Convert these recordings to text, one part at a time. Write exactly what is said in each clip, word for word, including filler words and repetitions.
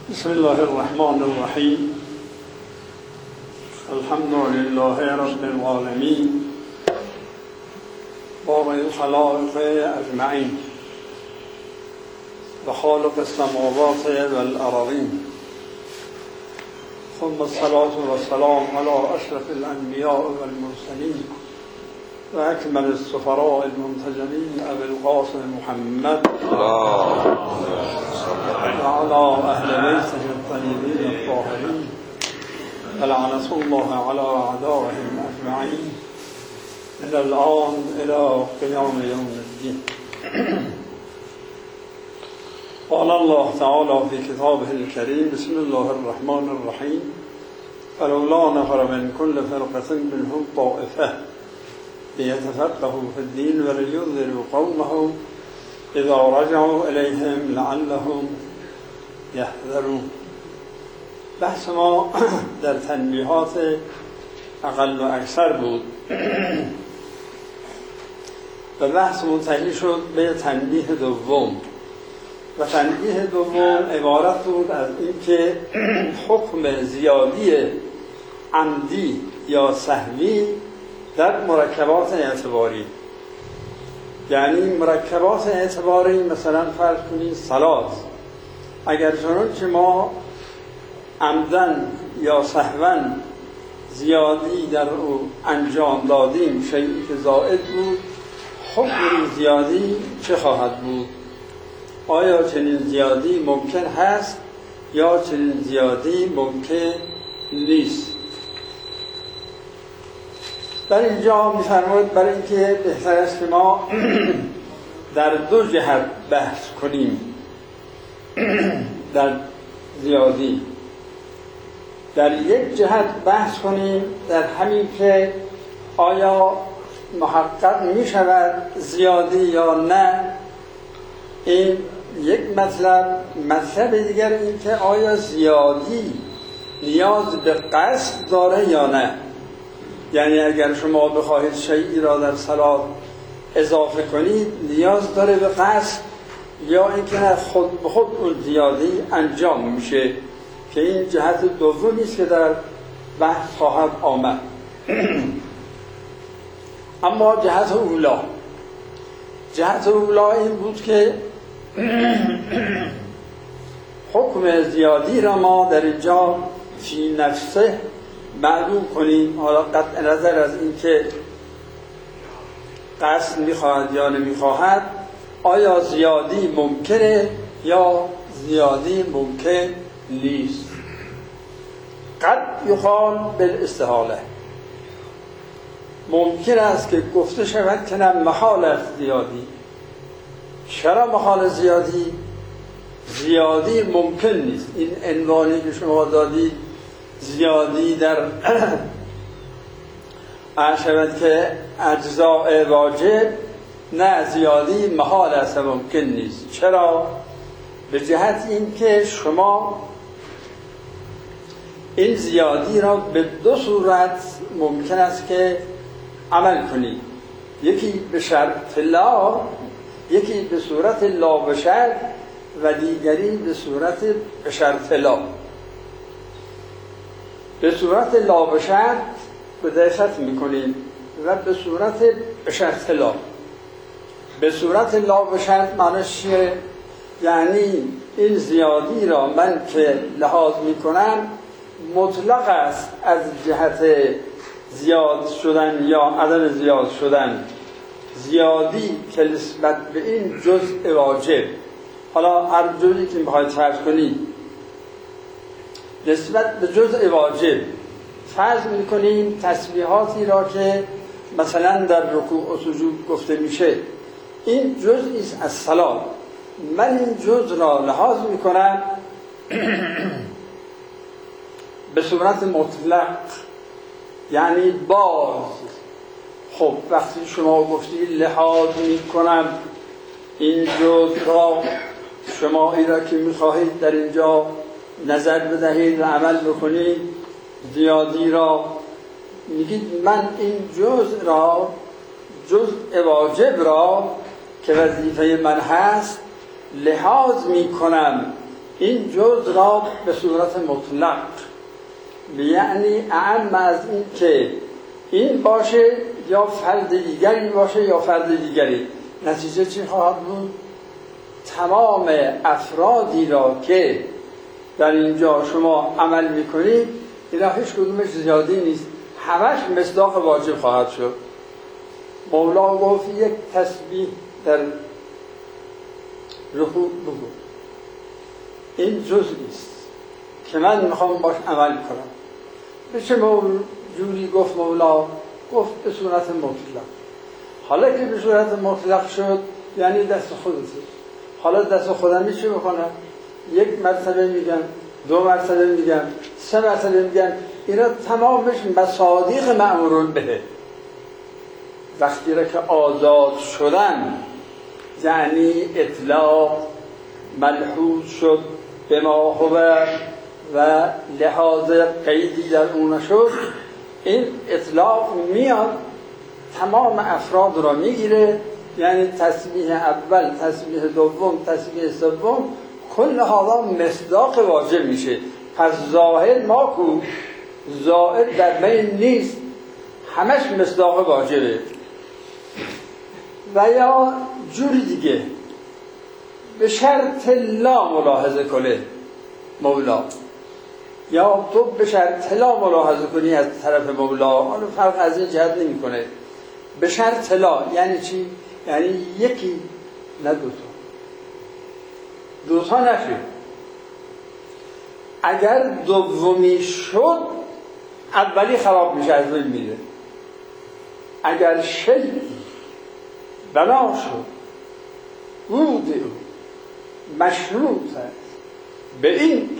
بسم الله الرحمن الرحیم. الحمد لله رب العالمین بارئ الخلائق اجمعین و خالق السماوات والارضین، ثم الصلاة والسلام على اشرف الانبیاء والمرسلین و اکمل السفراء المنتجبین ابی القاسم محمد وعلى أهل بيته الطيبين الطاهرين ولعنة الله على أعدائهم أجمعين من الآن إلى قيام يوم الدين. قال الله تعالى في كتابه الكريم: بسم الله الرحمن الرحيم. فلولا نفر من كل فرقة منهم طائفة ليتفقهوا في الدين ولينذروا قومهم اذا رجعوا الیهم لعلهم یحذرون. بحث ما در تنبیهات اقل و اکثر بود و بحث منتهی شد به تنبیه دوم و تنبیه دوم عبارت بود از اینکه حکم زیادی عمدی یا سهوی در مرکبات اعتباری، یعنی مرکبات اعتباری، مثلا فرض کنید صلات، اگر چنان که ما عمدن یا سهوا زیادی در او انجام دادیم، شیئی که زائد بود، حکم زیادی چه خواهد بود؟ آیا چنین زیادی ممکن هست یا چنین زیادی ممکن نیست؟ در اینجا می‌فرماید برای اینکه بهتر است که ما در دو جهت بحث کنیم در زیادی. در یک جهت بحث کنیم در همین که آیا محقق می شود زیادی یا نه، این یک مطلب. مطلب دیگر این که آیا زیادی نیاز به قصد داره یا نه، یعنی اگر شما بخواهید شیئی را در صلات اضافه کنید نیاز داره به قصد، یا اینکه نه خود به خود اون زیادی انجام میشه، که این جهت دومی است که در بحث خواهد آمد. اما جهت اولا جهت اولا این بود که حکم زیادی را ما در اینجا فی نفسه معلوم کنیم. حالا قطع نظر از اینکه قصد میخواهد یا نمیخواهد، آیا زیادی ممکنه یا زیادی ممکن نیست. قد یقال بالاستحاله، ممکن است که گفته شود که نه محال است زیادی. چرا محال زیادی؟ زیادی ممکن نیست. این عنوانی که شما دادید زیادی در شود که اجزاء واجب، نه، زیادی محال است و ممکن نیست. چرا؟ به جهت این که شما این زیادی را به دو صورت ممکن است که عمل کنید، یکی به شرط لا، یکی به صورت لا به شرط و دیگری به صورت به شرط لا. به صورت لا به شرط به دقت میکنید و به صورت به شرط لا. به صورت لا به شرط معنیش چیه؟ یعنی این زیادی را من که لحاظ میکنم مطلق است از جهت زیاد شدن یا عدم زیاد شدن، زیادی که نسبت به این جزء واجب، حالا هر جزئی که میخواید فرض کنید نسبت به جزء واجب فرض میکنیم تسبیحاتی را که مثلا در رکوع و سجود گفته میشه، این جزئی است از صلات. من این جزء را لحاظ میکنم به صورت مطلق، یعنی باز. خب وقتی شما گفتی لحاظ میکنم این جزء را، شما این را که میخواهید در اینجا نظر بدهید و عمل بکنید، زیادی را میگید من این جزء را، جزء واجب را که وظیفه من هست، لحاظ میکنم این جز را به صورت مطلق، یعنی اعم از این که این باشه یا فرد دیگری باشه یا فرد دیگری. نتیجه چی خواهد بود؟ تمام افرادی را که در اینجا شما عمل میکنید اینا هیچ کدومش زیادی نیست، همش مصداق واجب خواهد شد. مولا گفت یک تسبیح در رکوع بگو، این جزئی است که من میخوام باش عمل کنم. به چه جوری گفت مولا؟ گفت به صورت مطلق. حالا که به صورت مطلق شد یعنی دست خودته. حالا دست خودمی چی بکنم؟ یک مرتبه میگم، دو مرتبه میگم، سه مرتبه میگم، اینا تمامش مصادیق مأمورون بهه. وقتی را که آزاد شدن یعنی اطلاق ملحوظ شد به ما هو و لحاظ قیدی در اون شد، این اطلاق میاد تمام افراد را میگیره، یعنی تسبیح اول، تسبیح دوم، تسبیح سوم، کل حالا مصداق واجب میشه. پس ظاهر ما کو ظاهر در بین نیست، همش مصداق واجبه. و یا جوری دیگه به شرط لا ملاحظه کنه مولا، یا تو به شرط لا ملاحظه کنی از طرف مولا، حالا فرق از این جهت نمی کنه. به شرط لا یعنی چی؟ یعنی یکی نه دوتا، دوتا نشه. اگر دومی شد اولی خراب میشه، از بین میره. اگر شیعی بنا شد بود او مشروط است به این که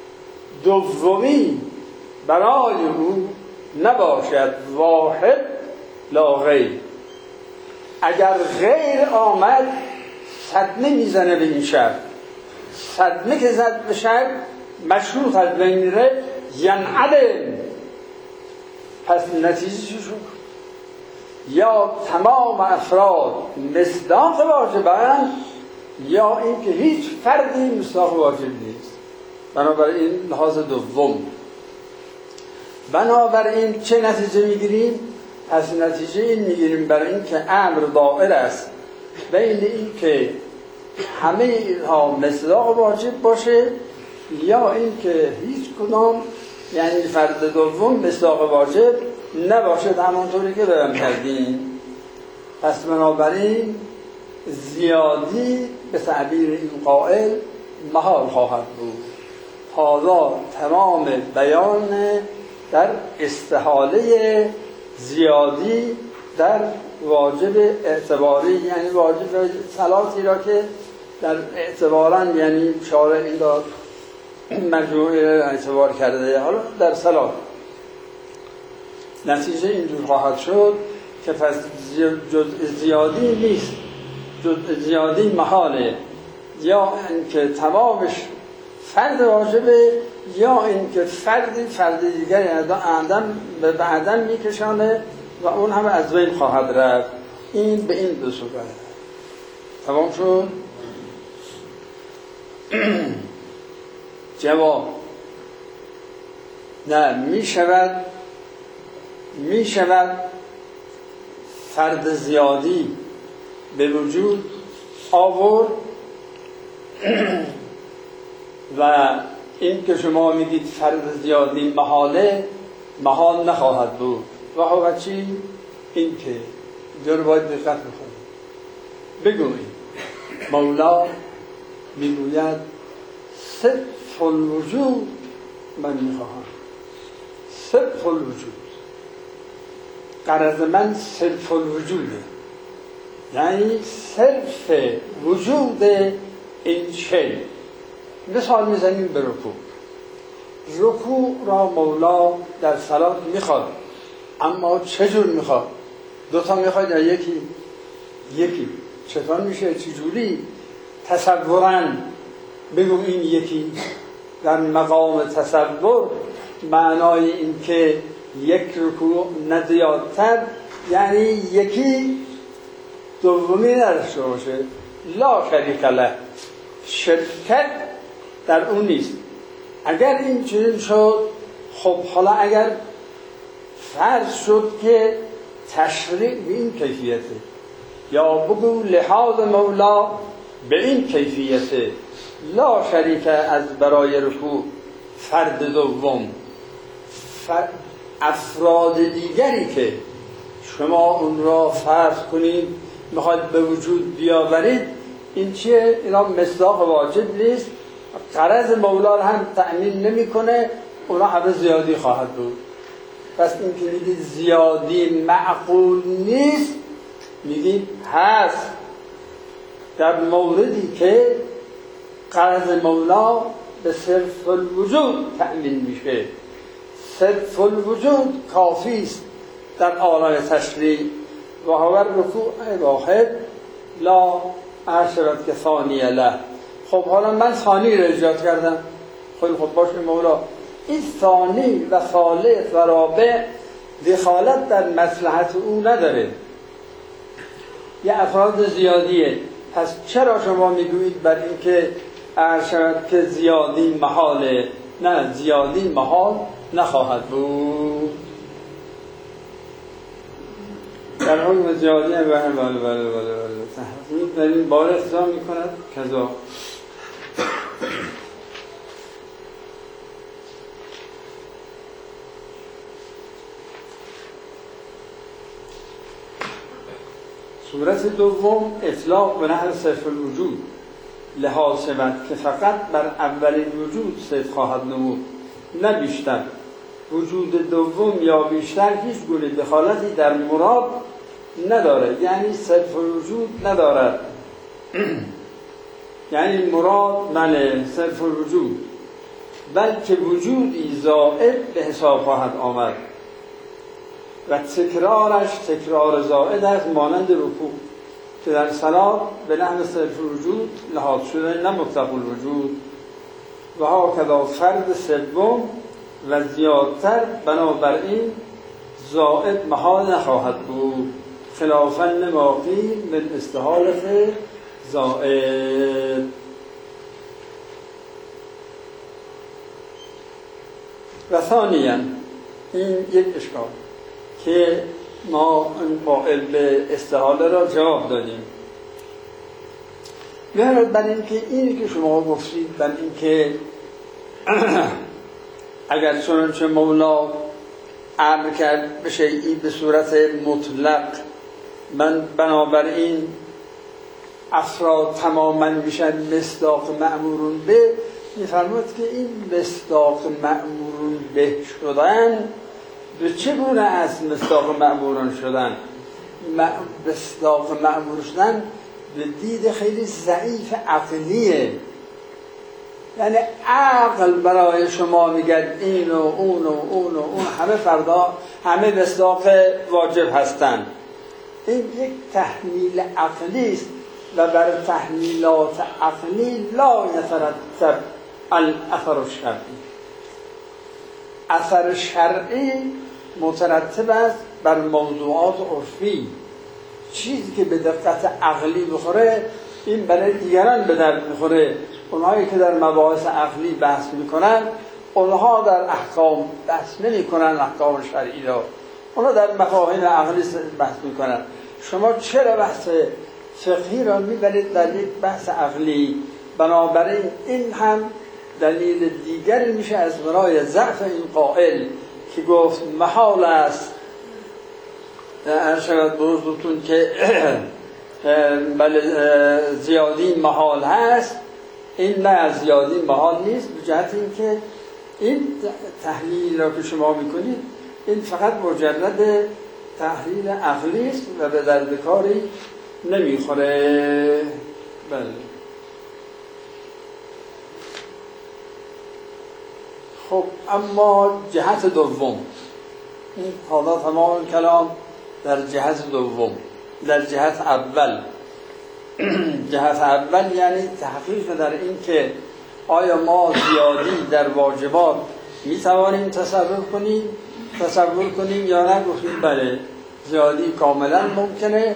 دومی برای او نباشد واحد لا غیر، اگر غیر آمد صدمه میزنه به این شرط. صدمه که زد به شرط مشروط از بین میره، ینعدم. پس نتیجه چی شد؟ یا تمام افراد مصداق واجبند یا اینکه هیچ فردی مصداق واجب نیست. بنابراین لحاظ دوم. بنابراین چه نتیجه میگیریم؟ پس نتیجه این میگیریم برای این که امر دائر است بین این که همه اینها مصداق واجب باشه یا این که هیچ کدام، یعنی فرد دوم مصداق واجب نباشد، همانطوری که بیان کردیم. پس بنابراین زیادی به تعبیر این قائل محال خواهد بود. حالا تمام بیان در استحاله زیادی در واجب اعتباری، یعنی واجب صلاتی را که در اعتبارا، یعنی شارع این را مجموعه اعتبار کرده، حالا در صلات نتیجه اینجور خواهد شد که پس جزء زیادی نیست، جزء زیادی محاله، یا اینکه تمامش فرد واجبه یا اینکه فردی فرد دیگری آدم به بعدم میکشانه و اون هم از بین خواهد رفت. این به این دو صورت تمام شد. جواب: نه، می شود می شود فرد زیادی به وجود آورد و این که شما میگید فرد زیادی محاله، محال نخواهد بود. و هو چی؟ این که جور باید دقت بکنید. بگویید مولا میگوید صدق الوجود من میخواهم، صدق الوجود. غرض من صرف الوجوده، یعنی صرف وجود این شی. مثال میزنیم به رکوع. رکوع را مولا در صلات میخواد، اما چجور میخواد؟ دوتا میخواد یا یکی؟ یکی. چطور میشه؟ چجوری؟ تصوراً بگو این یکی. در مقام تصور معنای این که یک رکوع نه زیادتر، یعنی یکی دومی نداشته باشه. لا شریک له، شرکت در اون نیست. اگر این چنین شد، خب حالا اگر فرض شد که تشریع به این کیفیته، یا بگو لحاظ مولا به این کیفیته، لا شریک از برای رکوع فرد دوم، افراد دیگری که شما اون را فرض کنید میخواید به وجود بیاورید، این چیه؟ اینا مصداق واجب نیست، غرض مولا رو هم تأمین نمیکنه، اونا همه زیادی خواهد بود. پس این که میگید زیادی معقول نیست، میگید هست در موردی که غرض مولا به صرف الوجود تأمین میشه. صرف الوجود کافی است در عالم تشریع. و هو رکوع واحد لا عشرت که ثانی له. خب حالا من ثانی رو ایجاد کردم، خیلی خب باشه مولا، این ثانی و ثالث و رابع دخالت در مصلحت او نداره، یه افراد زیادیه. پس چرا شما میگویید بر این که عشرت که زیادی محاله؟ نه، زیادی محال نخواهد بود. در حکم زیادی هم بله بله بله بله بله در این بار اختزام می کند کذا. صورت دوم اطلاق به نحو صرف الوجود لحاظ شود که فقط بر اولین وجود صرف خواهد نمود، نه بیشتر. وجود دوم یا بیشتر هیچ گونه دخالتی در مراد نداره، یعنی صرف الوجود ندارد. یعنی مراد بله صرف الوجود، بلکه وجودی زائد به حساب خواهد آمد و تکرارش تکرار زائد است، مانند رکوع که در صلات به نحو صرف الوجود لحاظ شده، نه مطلق الوجود. و هاکذا فرد سوم و زیادتر، بنابراین زائد محال نخواهد بود، خلافاً لما قیل من استحالة زائد. و ثانیاً این یک اشکال که ما این قائل به استحاله را جواب دادیم، می‌رد بر این که اینی که شما گفتید، بر این که اگر چنانچه مولا امر کرد به شیئی به صورت مطلق، من بنابراین افراد تماما میشن مصداق مأمورون به، میفرماید که این مصداق مأمورون به شدن به چه گونه از مصداق مأمورون شدن؟ مصداق مأمور شدن به دید خیلی ضعیف عقلیه، یعنی عقل برای شما میگه این و اون و اون و اون همه فردا همه مصداق واجب هستند. این یک تحمیل عقلی است و بر تحمیلات عقلی لا یترتب الاثر الشرعی. اثر شرعی مترتب است بر موضوعات عرفی. چیزی که به دقت عقلی بخوره این برای دیگران به درد میخوره. اونهایی که در مباحث عقلی بحث میکنن اونها در احکام بحث نمیکنن، احکام شرعی را اونها در مفاهیم عقلی بحث میکنن. شما چرا بحث فقهی را میبرید در یک بحث عقلی؟ بنابراین این هم دلیل دیگری میشه از برای ضعف این قائل که گفت محال است ارشد بزرگتون که بله زیادی محال هست. این نه، زیادی محال نیست، به جهت این که این تحلیل را که شما میکنید این فقط مجرد تحلیل عقلی است و به درد کاری نمیخوره. بله خب اما جهت دوم، این حالا تمام کلام در جهت دوم. در جهت اول جهت اول یعنی تحقیق در این که آیا ما زیادی در واجبات می توانیم تصور کنیم تصور کنیم یا نه؟ گفتیم بله زیادی کاملا ممکنه.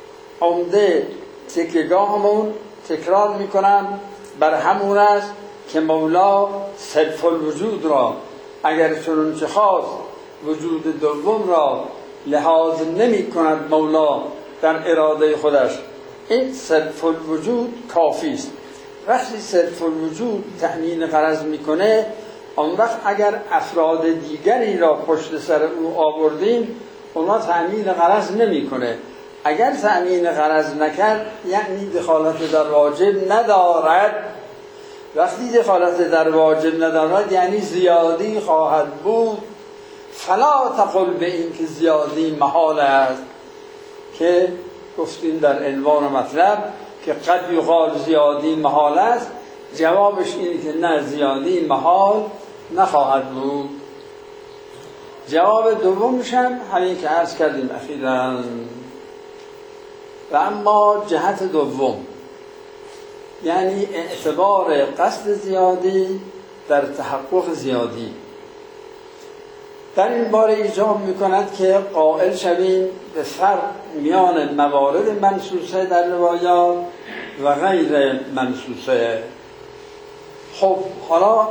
عمده تکیه‌گاهمون تکرار میکنم بر همون است که مولا صرف الوجود را اگر چنانچه خواست وجود دوم را لحاظ نمی کند مولا در اراده خودش، این صرف الوجود کافی است. وقتی صرف الوجود تأمین غرض میکنه، آن وقت اگر افراد دیگری را پشت سر او آوردیم اونا تأمین غرض نمیکنه. اگر تأمین غرض نکرد یعنی دخالت در واجب ندارد. وقتی دخالت در واجب ندارد یعنی زیادی خواهد بود. فلا تقل به این که زیادی محال است، که گفتیم در عنوان مطلب که قد یقال زیادی محال است. جوابش اینه که نه، زیادی محال نخواهد بود. جواب دومش هم همین که عرض کردیم اخیراً. و اما جهت دوم یعنی اعتبار قصد زیادی در تحقق زیادی، در این باره ایجاب می‌کند که قائل شویم به فرق میان موارد منصوصه در روایات و غیر منصوصه. خب حالا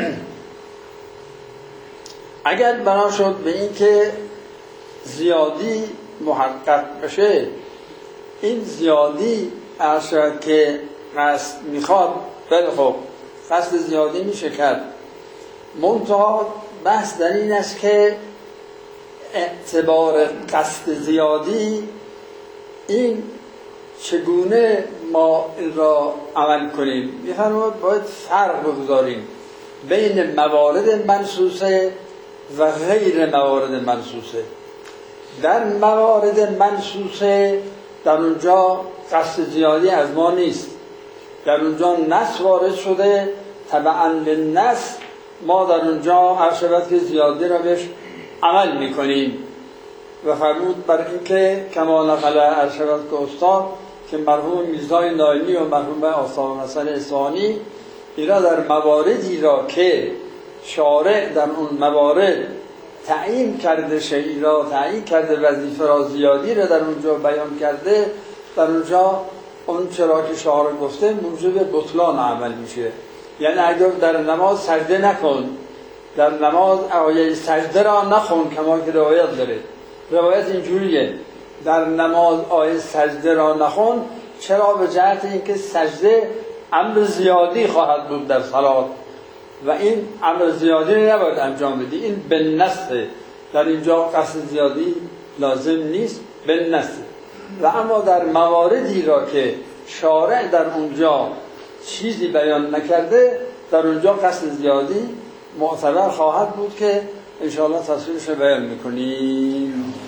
اگر بنا شد به این که زیادی محقق بشه، این زیادی اصلا که قصد میخواد، بله خب قصد زیادی میشه کرد، منتها بحث در این است که اعتبار قصد زیادی این چگونه ما این را عمل کنیم. می‌فرماید باید فرق بگذاریم بین موارد منصوصه و غیر موارد منصوصه. در موارد منصوصه در اونجا قصد زیادی از ما نیست، در اونجا نص وارد شده، تبعاً به نص ما در اونجا هر شود که زیادی را بهش عمل میکنیم. و فرمود بر این که کما نقل هر شود که استاد که مرحوم میرزای نایمی و مرحوم آثار حسن اصفهانی اینا در مواردی را که شارع در اون موارد تعیین کرده، شیئی را تعیین کرده، وظیفه را زیادی را در اونجا بیان کرده، در اونجا اون چرا که شارع گفته موجب بطلان عمل میشه. یعنی اگر در نماز سجده نکن، در نماز آیه سجده را نخون کما که روایت داره، روایت اینجوریه در نماز آیه سجده را نخون، چرا؟ به جهت اینکه سجده امر زیادی خواهد بود در صلات و این امر زیادی نباید انجام بدی. این به نصه، در اینجا قصد زیادی لازم نیست، به نصه. و اما در مواردی را که شارع در اونجا چیزی بیان نکرده، در اونجا قصد زیادی معتبر خواهد بود که انشاءالله تصویرش رو بیان میکنیم.